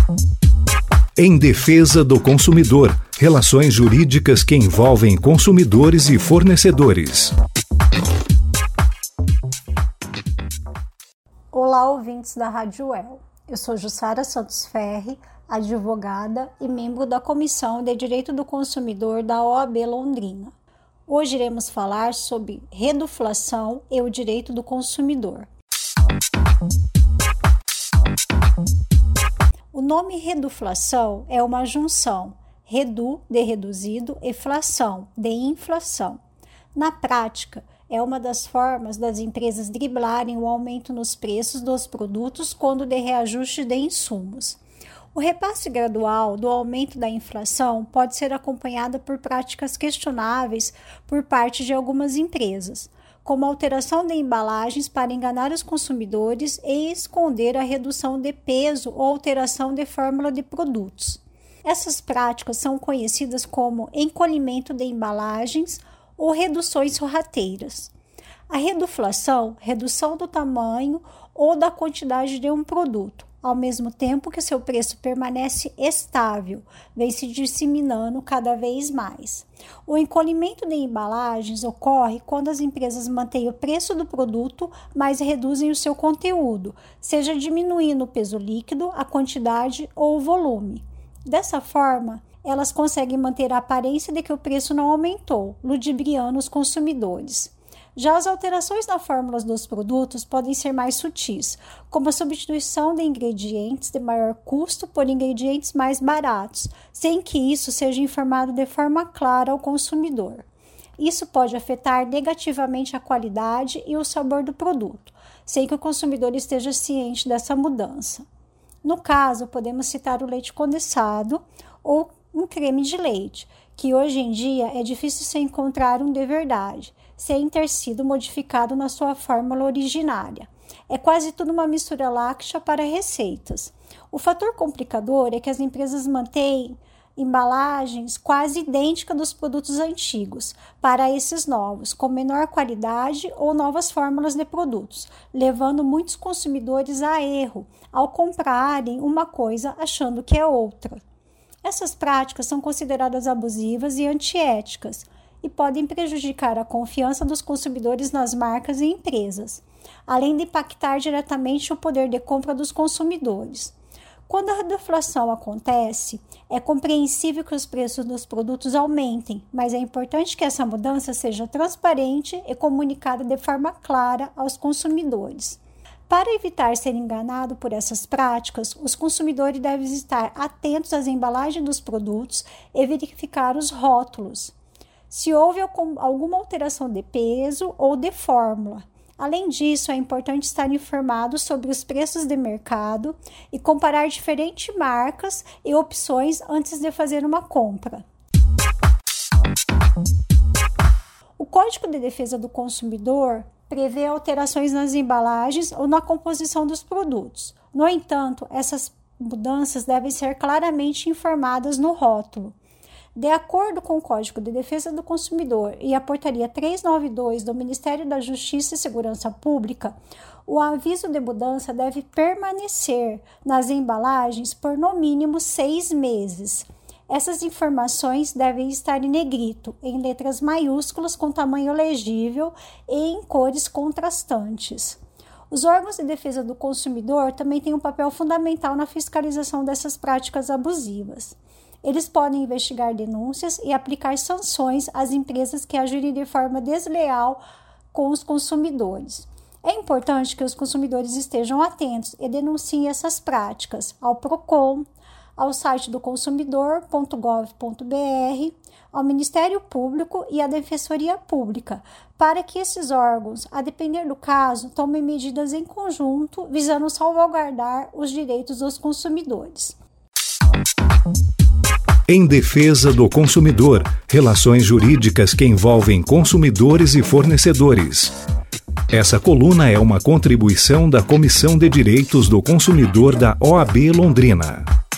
Em defesa do consumidor, relações jurídicas que envolvem consumidores e fornecedores. Olá, ouvintes da Rádio UEL. Eu sou Jussara Santos Ferri, advogada e membro da Comissão de Direito do Consumidor da OAB Londrina. Hoje iremos falar sobre reduflação e o direito do consumidor. O nome reduflação é uma junção, redu, de reduzido, e flação, de inflação. Na prática, é uma das formas das empresas driblarem o aumento nos preços dos produtos quando de reajuste de insumos. O repasse gradual do aumento da inflação pode ser acompanhado por práticas questionáveis por parte de algumas empresas, como alteração de embalagens para enganar os consumidores e esconder a redução de peso ou alteração de fórmula de produtos. Essas práticas são conhecidas como encolhimento de embalagens ou reduções sorrateiras. A reduflação, redução do tamanho ou da quantidade de um produto, ao mesmo tempo que seu preço permanece estável, vem se disseminando cada vez mais. O encolhimento de embalagens ocorre quando as empresas mantêm o preço do produto, mas reduzem o seu conteúdo, seja diminuindo o peso líquido, a quantidade ou o volume. Dessa forma, elas conseguem manter a aparência de que o preço não aumentou, ludibriando os consumidores. Já as alterações nas fórmulas dos produtos podem ser mais sutis, como a substituição de ingredientes de maior custo por ingredientes mais baratos, sem que isso seja informado de forma clara ao consumidor. Isso pode afetar negativamente a qualidade e o sabor do produto, sem que o consumidor esteja ciente dessa mudança. No caso, podemos citar o leite condensado ou um creme de leite, que hoje em dia é difícil se encontrar um de verdade, sem ter sido modificado na sua fórmula originária. É quase tudo uma mistura láctea para receitas. O fator complicador é que as empresas mantêm embalagens quase idênticas dos produtos antigos para esses novos, com menor qualidade ou novas fórmulas de produtos, levando muitos consumidores a erro ao comprarem uma coisa achando que é outra. Essas práticas são consideradas abusivas e antiéticas e podem prejudicar a confiança dos consumidores nas marcas e empresas, além de impactar diretamente o poder de compra dos consumidores. Quando a reduflação acontece, é compreensível que os preços dos produtos aumentem, mas é importante que essa mudança seja transparente e comunicada de forma clara aos consumidores. Para evitar ser enganado por essas práticas, os consumidores devem estar atentos às embalagens dos produtos e verificar os rótulos, se houve alguma alteração de peso ou de fórmula. Além disso, é importante estar informado sobre os preços de mercado e comparar diferentes marcas e opções antes de fazer uma compra. O Código de Defesa do Consumidor prevê alterações nas embalagens ou na composição dos produtos. No entanto, essas mudanças devem ser claramente informadas no rótulo. De acordo com o Código de Defesa do Consumidor e a Portaria 392 do Ministério da Justiça e Segurança Pública, o aviso de mudança deve permanecer nas embalagens por no mínimo 6 meses. Essas informações devem estar em negrito, em letras maiúsculas com tamanho legível e em cores contrastantes. Os órgãos de defesa do consumidor também têm um papel fundamental na fiscalização dessas práticas abusivas. Eles podem investigar denúncias e aplicar sanções às empresas que agirem de forma desleal com os consumidores. É importante que os consumidores estejam atentos e denunciem essas práticas ao PROCON, ao site do consumidor.gov.br, ao Ministério Público e à Defensoria Pública, para que esses órgãos, a depender do caso, tomem medidas em conjunto visando salvaguardar os direitos dos consumidores. Em defesa do consumidor, relações jurídicas que envolvem consumidores e fornecedores. Essa coluna é uma contribuição da Comissão de Direitos do Consumidor da OAB Londrina.